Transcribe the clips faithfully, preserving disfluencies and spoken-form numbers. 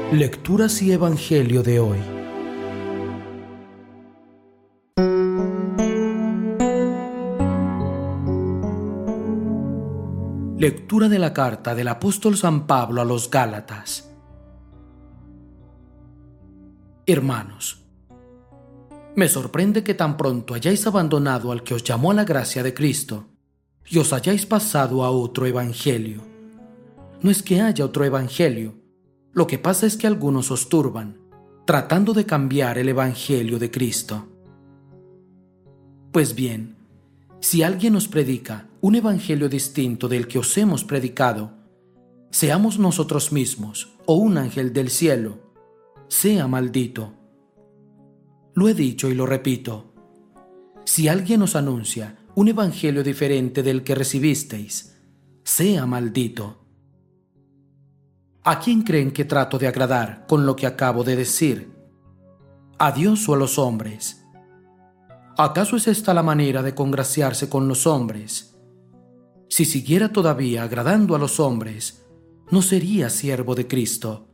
Lecturas y Evangelio de hoy. Lectura de la carta del apóstol San Pablo a los Gálatas. Hermanos, me sorprende que tan pronto hayáis abandonado al que os llamó a la gracia de Cristo y os hayáis pasado a otro evangelio. No es que haya otro evangelio, lo que pasa es que algunos os turban, tratando de cambiar el evangelio de Cristo. Pues bien, si alguien os predica un evangelio distinto del que os hemos predicado, seamos nosotros mismos o un ángel del cielo, sea maldito. Lo he dicho y lo repito. Si alguien os anuncia un evangelio diferente del que recibisteis, sea maldito. ¿A quién creen que trato de agradar con lo que acabo de decir? ¿A Dios o a los hombres? ¿Acaso es esta la manera de congraciarse con los hombres? Si siguiera todavía agradando a los hombres, no sería siervo de Cristo.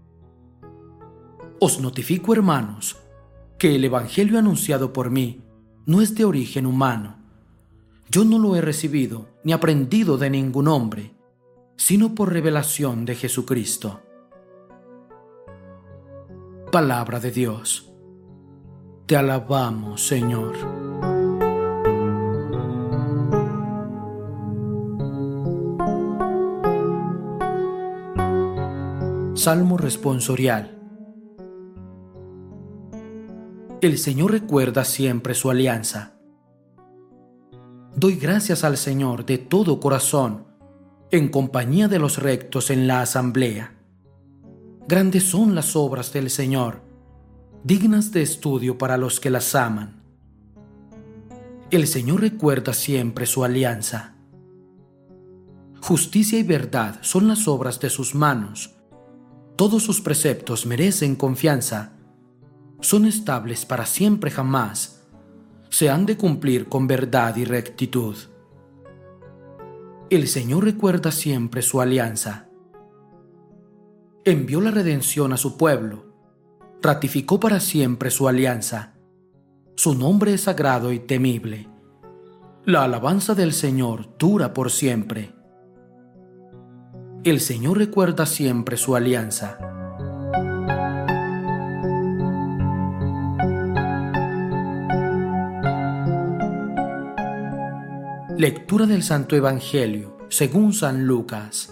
Os notifico, hermanos, que el evangelio anunciado por mí no es de origen humano. Yo no lo he recibido ni aprendido de ningún hombre, sino por revelación de Jesucristo. Palabra de Dios. Te alabamos, Señor. Salmo responsorial. El Señor recuerda siempre su alianza. Doy gracias al Señor de todo corazón, en compañía de los rectos en la asamblea. Grandes son las obras del Señor, dignas de estudio para los que las aman. El Señor recuerda siempre su alianza. Justicia y verdad son las obras de sus manos. Todos sus preceptos merecen confianza. Son estables para siempre jamás. Se han de cumplir con verdad y rectitud. El Señor recuerda siempre su alianza. Envió la redención a su pueblo. Ratificó para siempre su alianza. Su nombre es sagrado y temible. La alabanza del Señor dura por siempre. El Señor recuerda siempre su alianza. Lectura del Santo Evangelio según San Lucas.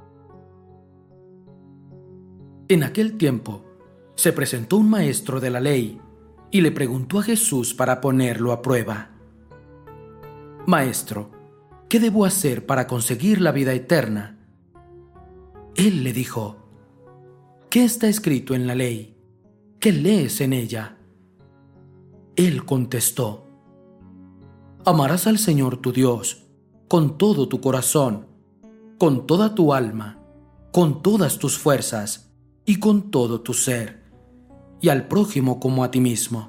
En aquel tiempo se presentó un maestro de la ley y le preguntó a Jesús para ponerlo a prueba: Maestro, ¿qué debo hacer para conseguir la vida eterna? Él le dijo: ¿Qué está escrito en la ley? ¿Qué lees en ella? Él contestó: Amarás al Señor tu Dios con todo tu corazón, con toda tu alma, con todas tus fuerzas y con todo tu ser, y al prójimo como a ti mismo.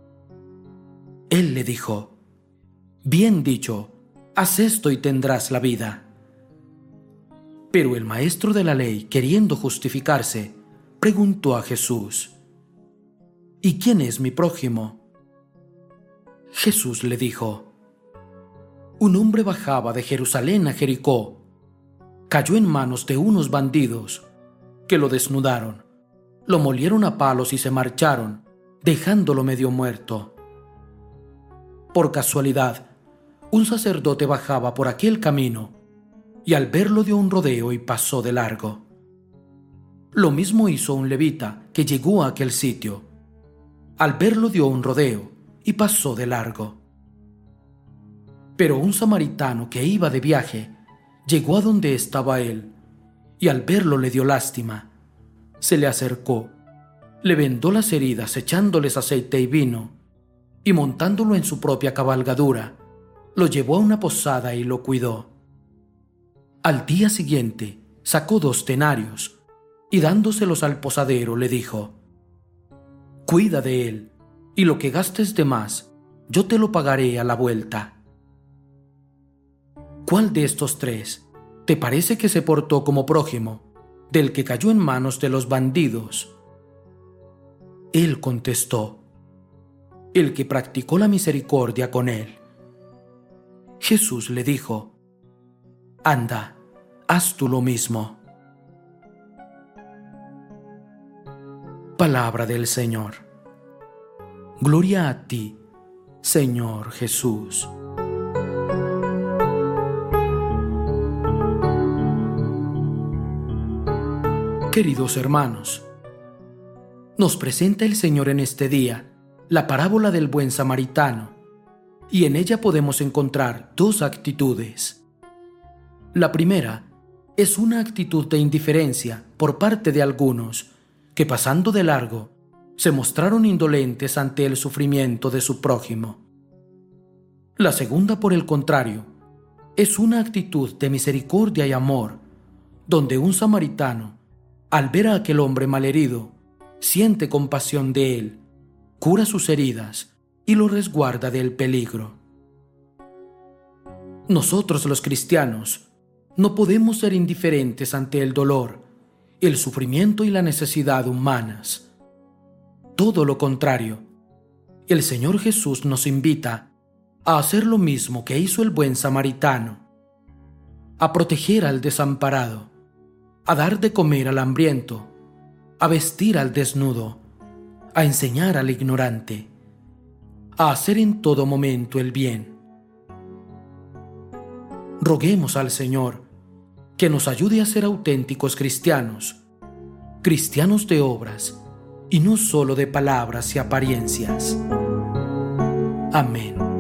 Él le dijo: Bien dicho, haz esto y tendrás la vida. Pero el maestro de la ley, queriendo justificarse, preguntó a Jesús: ¿Y quién es mi prójimo? Jesús le dijo: Un hombre bajaba de Jerusalén a Jericó. Cayó en manos de unos bandidos, que lo desnudaron, lo molieron a palos y se marcharon, dejándolo medio muerto. Por casualidad, un sacerdote bajaba por aquel camino, y al verlo dio un rodeo y pasó de largo. Lo mismo hizo un levita que llegó a aquel sitio. Al verlo dio un rodeo y pasó de largo. Pero un samaritano que iba de viaje llegó a donde estaba él, y al verlo le dio lástima. Se le acercó, le vendó las heridas echándoles aceite y vino, y montándolo en su propia cabalgadura, lo llevó a una posada y lo cuidó. Al día siguiente sacó dos denarios, y dándoselos al posadero le dijo: Cuida de él, y lo que gastes de más, yo te lo pagaré a la vuelta. ¿Cuál de estos tres te parece que se portó como prójimo, del que cayó en manos de los bandidos. Él contestó: el que practicó la misericordia con él. Jesús le dijo: anda, haz tú lo mismo. Palabra del Señor. Gloria a ti, Señor Jesús. Queridos hermanos, nos presenta el Señor en este día la parábola del buen samaritano, y en ella podemos encontrar dos actitudes. La primera es una actitud de indiferencia por parte de algunos que, pasando de largo, se mostraron indolentes ante el sufrimiento de su prójimo. La segunda, por el contrario, es una actitud de misericordia y amor, donde un samaritano, al ver a aquel hombre malherido, siente compasión de él, cura sus heridas y lo resguarda del peligro. Nosotros los cristianos no podemos ser indiferentes ante el dolor, el sufrimiento y la necesidad humanas. Todo lo contrario, el Señor Jesús nos invita a hacer lo mismo que hizo el buen samaritano, a proteger al desamparado, a dar de comer al hambriento, a vestir al desnudo, a enseñar al ignorante, a hacer en todo momento el bien. Roguemos al Señor que nos ayude a ser auténticos cristianos, cristianos de obras y no solo de palabras y apariencias. Amén.